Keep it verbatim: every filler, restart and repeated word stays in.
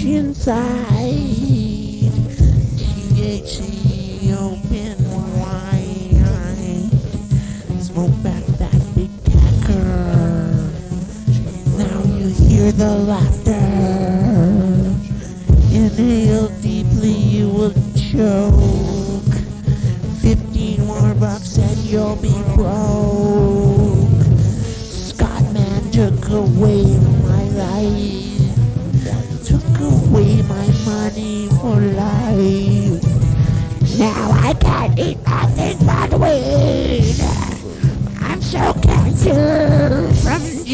inside. T H C open wide. Smoke back that big tacker. Now you hear the laughter. Inhale deeply, you will choke. Fifteen more bucks and you'll be broke. Scotman took away my life. Took away my money for life. Now I can't eat nothing but weed. I'm so cancer from